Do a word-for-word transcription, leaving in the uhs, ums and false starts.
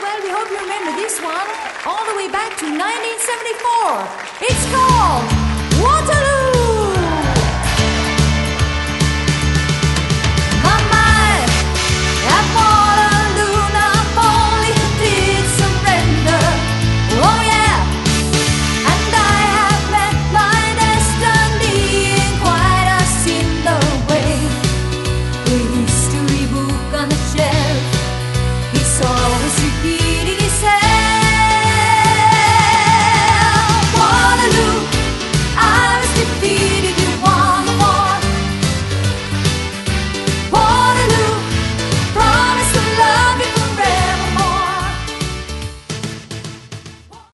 Well, we hope you remember this one all the way back to nineteen seventy-four. It's called Waterloo!